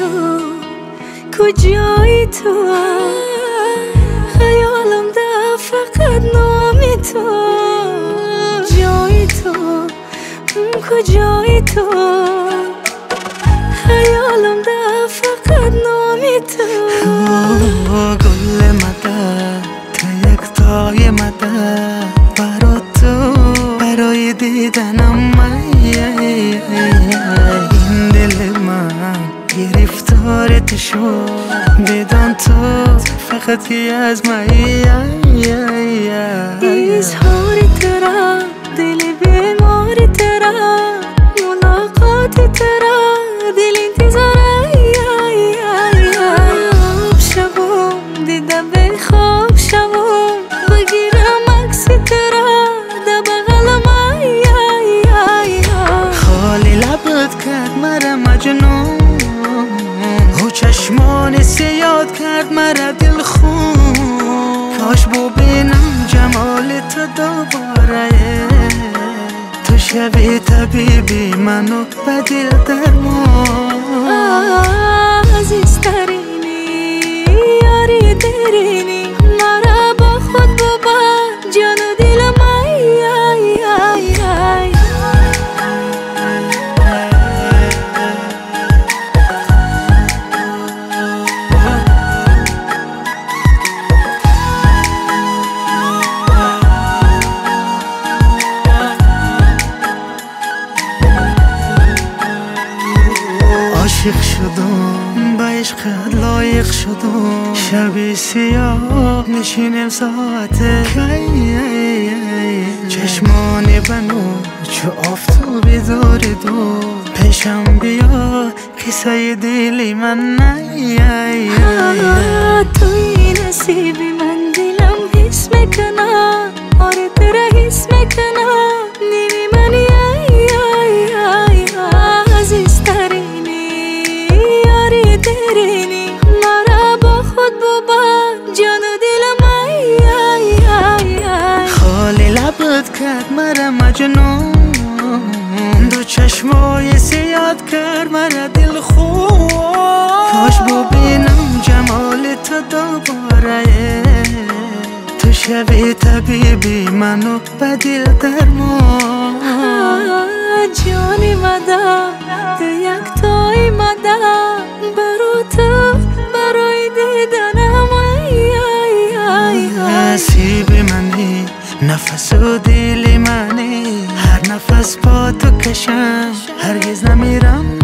کجایی تو؟ خیالم ده فقط نامی تو. جایی تو، کجایی تو؟ خیالم ده فقط نامی تو. گل مده تا یک تای مده برا تو، برای دیدنم این دل من گرفتارت شد. دیدن تو فقط از اظهار ترا دل بیمار ترا، ملاقات ترا دل انتظار. شبم دیدم به خواب شبم بگیرم عکس ترا در بغلم. خالی لبت کرد مرا مجنون، و چشمان سیاد کرد مرا دل خون. کاش ببینم جمال تو دوباره، تو شبیه طبیبی منو به دل درمان. عزیزترینی یاری درینی، مرا با خود ببر جان و دلم. عاشق شدم به عشقت لایق شدم، شبی سیاه نشینم ساعته. چشمانی بنو چو آفتابی دور دو، پیشم بیا قصه دلی من. توی نصیبی من دلم حس میکنم، آره ترا حس میکنم نیمی منی. عزیزترینی یاری درینی، مرا با خود ببر جان و دلم. خالی لبت کرد مرا مجنون، دو چشمای سیاد کرد مرا دل خون. کاش ببینم جمال تو دوباره، تو شبیه طبیبی منو به دل درمان. جانی مدام تو یک تای مدام برو تو، برای دیدنم. نصیب منی نفس و دل منی، هر نفس با تو کشم هرگز نمیرم.